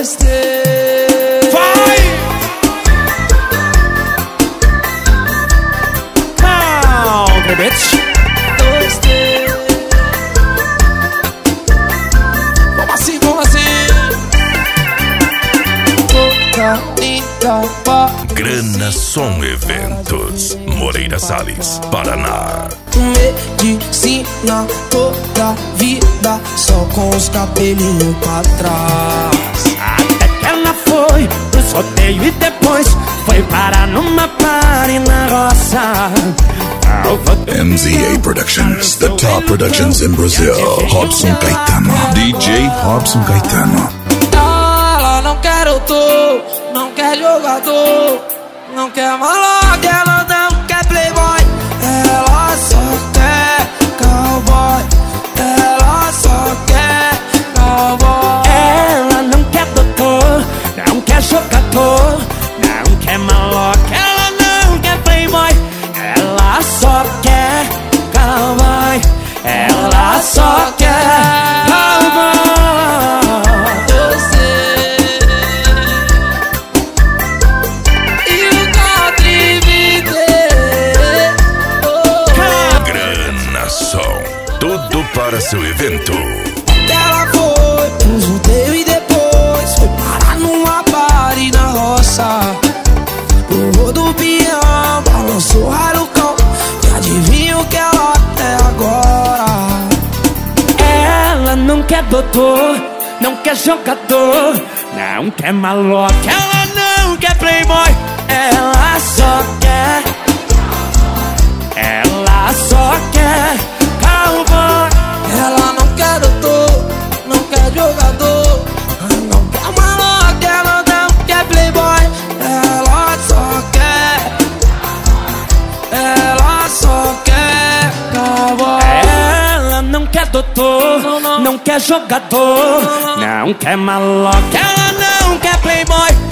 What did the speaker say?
dois, três. Vai! Country bitch. Dois, três. Vamos assim, vamos assim. Toca, liga, pá. Grana Som Eventos, Moreira Salles, Paraná. Medicina toda vida, só com os cabelinhos pra trás. Até que ela foi pro sorteio e depois foi parar numa party na roça. MZA Productions, the top productions in Brazil. Robson Caetano, DJ Robson Caetano. Ela não quer doutor, não quer jogador, não quer maloca, ela não quer playboy. Ela só quer cowboy, ela só quer cowboy. Ela não quer doutor, não quer jogador, não quer maloca, ela não quer playboy. Ela só quer cowboy, ela só quer cowboy. Grana Som, tudo para seu evento. Ela foi pro sorteio e depois foi parar numa party na roça. O rodopião balançou o rarucão, e adivinha o que ela é agora? Ela não quer doutor, não quer jogador, não quer maloca, ela não quer playboy. Ela só quer cowboy. Ela não quer doutor, não quer jogador, não quer maloca, ela não quer playboy. Ela só quer cowboy. Ela não quer doutor, não quer jogador, não quer maloca, ela não quer playboy.